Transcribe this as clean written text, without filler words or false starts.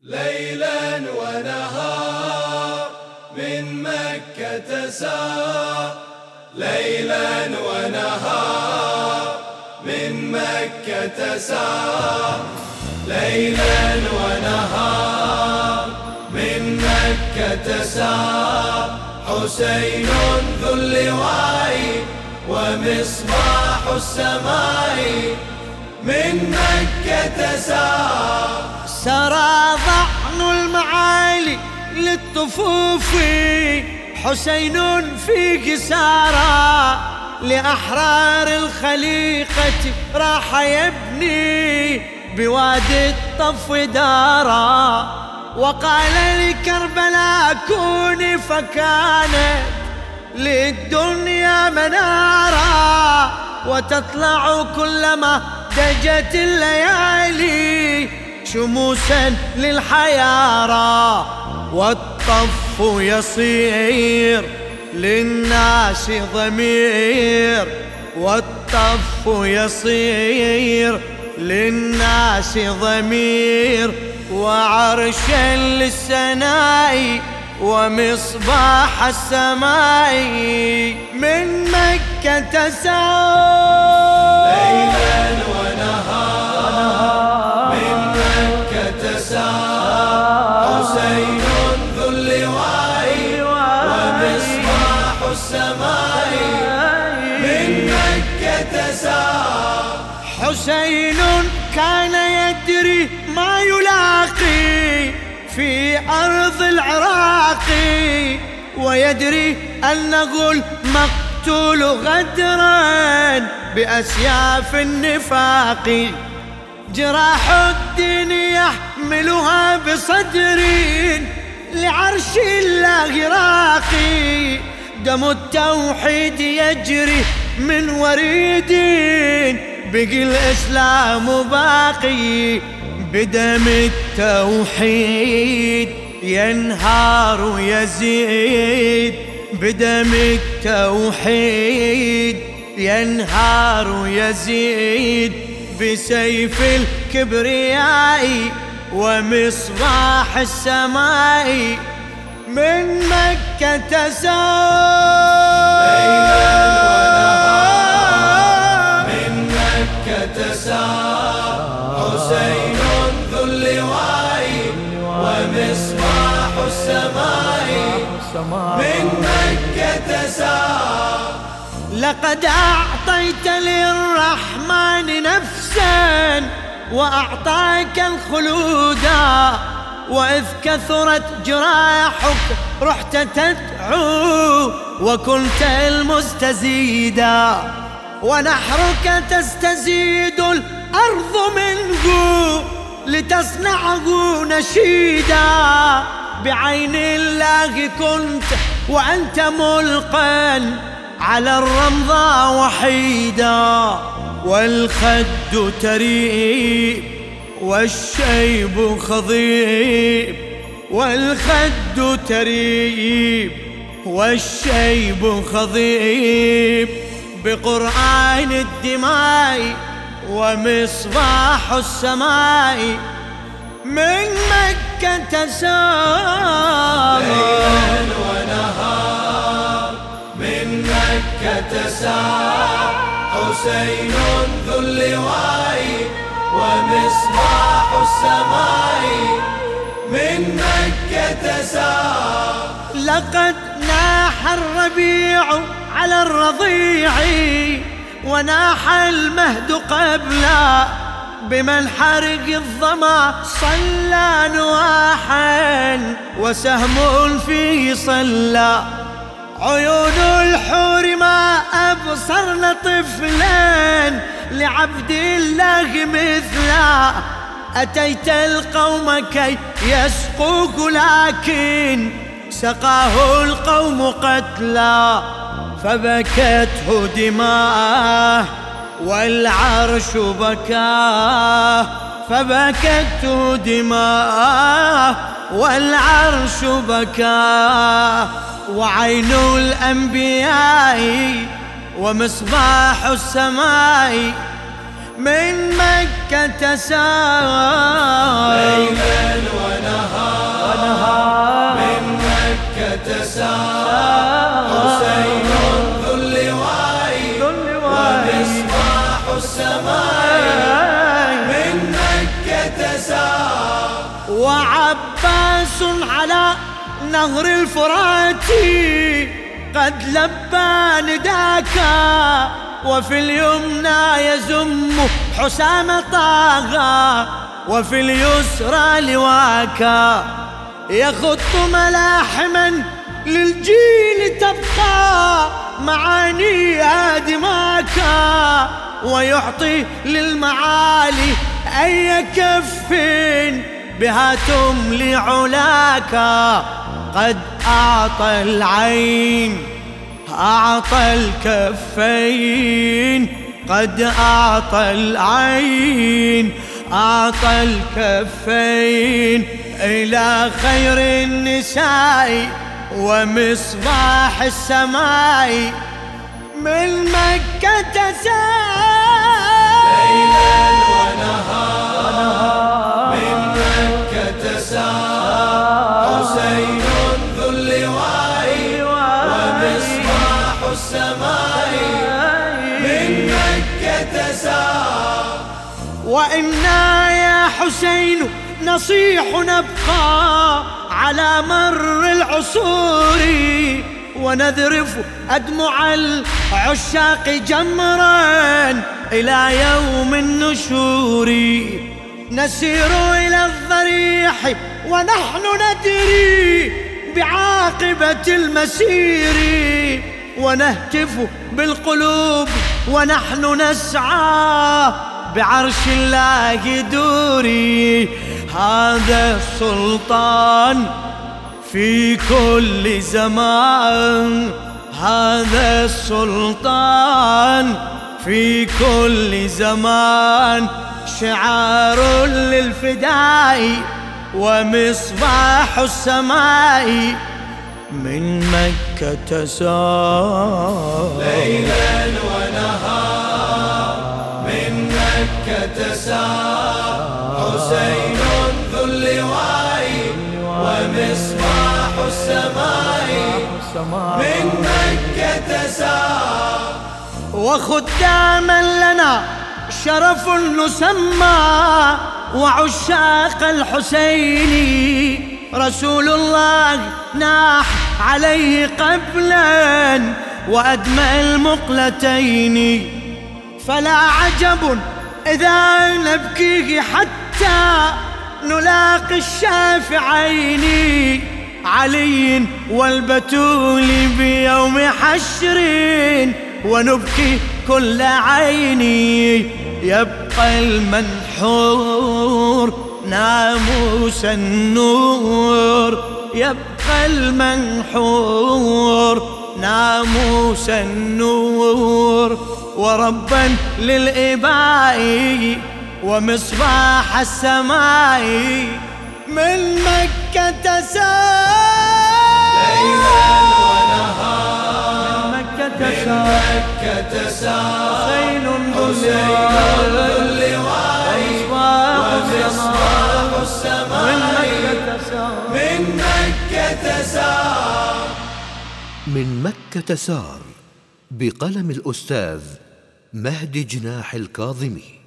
ليلا ونهار من مكة سار، ليلا ونهار من مكة سار، ليلا ونهار من مكة سار. حسين ذو اللواء ومصباح السماء من مكة سار. سرى ضعن المعالي للطفوف، حسين في قسارى لأحرار الخليقة راح يبني بوادي الطف دارا. وقال لكربلاء كوني فكانت للدنيا منارا، وتطلع كلما دجت الليالي شموسا للحيارى. والطف يصير للناس ضمير، والطف يصير للناس ضمير. وعرشا للسناء ومصباح السماء من مكة سار. ليلا ونهار من مكة سار. حسين ذو اللواء ومصباح السماء من مكة سار. حسين كان يدري ما يلاقي في أرض العراق، ويدري أنه المقتول غدرا بأسياف النفاق. جراح الدين يحملها بصدر لعرش الله راقي. دم التوحيد يجري من وريد، بقي الإسلام باقي. بدم التوحيد ينهار يزيد، بدم التوحيد ينهار يزيد. بسيف الكبرياء ومصباح السماء من مكة سار. ليلا ونهار من مكة سار. حسين ذو اللواء ومصباح السماء من مكة سار. لقد أعطيت للرحمن نفسا وأعطاك الخلودا، وإذ كثرت جراحك رحت تدعو وكنت المستزيدا. ونحرك تستزيد الأرض منه لتصنعه نشيدا. بعين الله كنت وأنت ملقا على الرمضاء وحيدا. والخد تريب والشيب خضيب، والخد تريب والشيب خضيب. بقرآن الدماء ومصباح السماء من مكة سار. ليلا ونهار من مكة سار. حسين ذو اللواء ومصباح السماء من مكة سار. لقد ناح الربيع على الرضيع وناح المهد قبلا، بمن حرق الظما صلى نواحا وسهم فيه صلى. عيون الحور ما أبصرن طفلا لعبد الله مثلا. أتيت القوم كي يسقوك لكن سقاه القوم قتلا. فبكته دماءه والعرش بكاه، فبكته دماءه والعرش بكاه. وعين الأنبياء ومصباح السماء من مكة سار. ليلا ونهار وعباس على نهر الفرات قد لبى نداكا، وفي اليمنى يزم حسام طاغا، وفي اليسرى لواكا، يخط ملاحما للجيل تبقى معانيها دماكا، ويعطي للمعالي أي كف بها تملي علاكا. قد أعطى العين أعطى الكفين، قد أعطى العين أعطى الكفين إلى خير النساء ومصباح السماء من مكة سار ليلا ونهار من مكة سار حسين ذو اللواء ومصباح السماء من مكة سار. وإنا يا حسين نصيح نبقى على مر العصور، ونذرف أدمع العشاق جمرا إلى يوم النشور. نسير إلى الضريح ونحن ندري بعاقبة المسير، ونهتف بالقلوب ونحن نسعى بعرش الله دوري. هذا السلطان في كل زمان، هذا السلطان في كل زمان، شعار للفداء ومصباح السماء من مكة سار ليلا ونهار من مكة سار حسين ذو اللواء ومصباح السماء من مكة سار. وخداما لنا شرف نسمى وعشاق الحسين، رسول الله ناح عليه قبلا وأدمى المقلتين، فلا عجب إذا نبكيه حتى نلاقي الشافعين علي والبتول بيوم حشر، ونبكي كل عيني. يبقى المنحور ناموس النور، يبقى المنحور ناموس النور، وربا للإباء ومصباح السماء من مكة سار ليلا ونهار من مكة سار حسين ذو اللواء ومصباح السماء من مكة سار. من مكة سار بقلم الأستاذ مهدي جناح الكاظمي.